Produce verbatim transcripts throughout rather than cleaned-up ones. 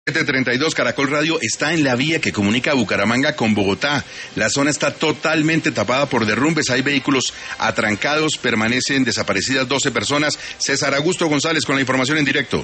siete treinta y dos Caracol Radio está en la vía que comunica Bucaramanga con Bogotá. La zona está totalmente tapada por derrumbes, hay vehículos atrancados, permanecen desaparecidas doce personas. César Augusto González con la información en directo.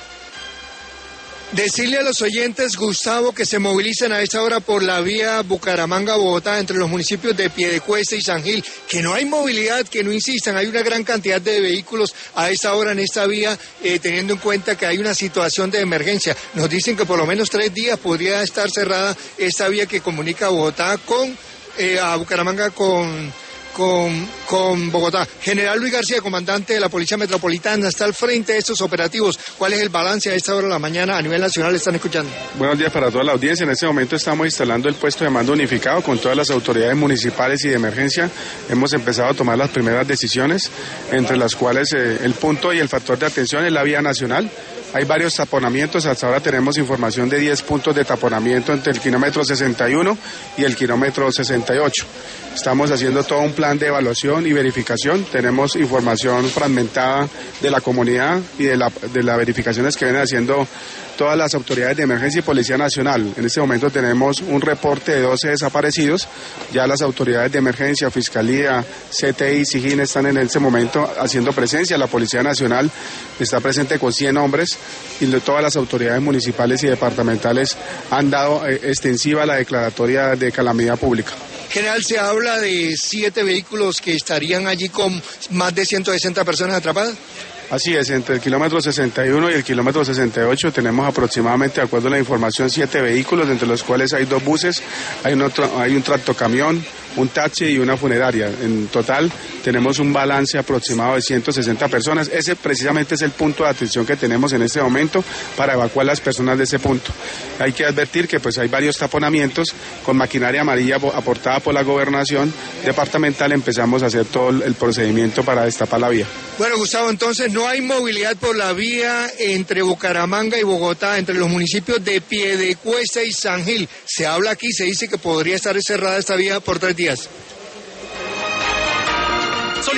Decirle a los oyentes, Gustavo, que se movilicen a esta hora por la vía Bucaramanga-Bogotá entre los municipios de Piedecuesta y San Gil, que no hay movilidad, que no insistan, hay una gran cantidad de vehículos a esta hora en esta vía, eh, teniendo en cuenta que hay una situación de emergencia. Nos dicen que por lo menos tres días podría estar cerrada esta vía que comunica a Bogotá con, eh, a Bucaramanga con... Con, con Bogotá. General Luis García, comandante de la Policía Metropolitana, está al frente de estos operativos. ¿Cuál es el balance a esta hora de la mañana a nivel nacional? ¿Están escuchando? Buenos días para toda la audiencia. En este momento estamos instalando el puesto de mando unificado con todas las autoridades municipales y de emergencia. Hemos empezado a tomar las primeras decisiones, entre las cuales eh, el punto y el factor de atención es la vía nacional. Hay varios taponamientos, hasta ahora tenemos información de diez puntos de taponamiento entre el kilómetro sesenta y uno y el kilómetro sesenta y ocho. Estamos haciendo todo un plan de evaluación y verificación, tenemos información fragmentada de la comunidad y de, la, de las verificaciones que vienen haciendo todas las autoridades de emergencia y Policía Nacional. En este momento tenemos un reporte de doce desaparecidos, ya las autoridades de emergencia, Fiscalía, C T I, SIGIN están en este momento haciendo presencia, la Policía Nacional está presente con cien hombres y todas las autoridades municipales y departamentales han dado eh, extensiva la declaratoria de calamidad pública. General, se habla de siete vehículos que estarían allí con más de ciento sesenta personas atrapadas. Así es, entre el kilómetro sesenta y uno y el kilómetro sesenta y ocho tenemos aproximadamente, de acuerdo a la información, siete vehículos, entre los cuales hay dos buses, hay un, otro, hay un tractocamión, un taxi y una funeraria. En total tenemos un balance aproximado de ciento sesenta personas. Ese precisamente es el punto de atención que tenemos en este momento para evacuar las personas de ese punto. Hay que advertir que pues hay varios taponamientos con maquinaria amarilla aportada por la gobernación departamental. Empezamos a hacer todo el procedimiento para destapar la vía. Bueno, Gustavo, entonces no hay movilidad por la vía entre Bucaramanga y Bogotá, entre los municipios de Piedecuesta y San Gil. Se habla aquí, se dice que podría estar cerrada esta vía por tres días.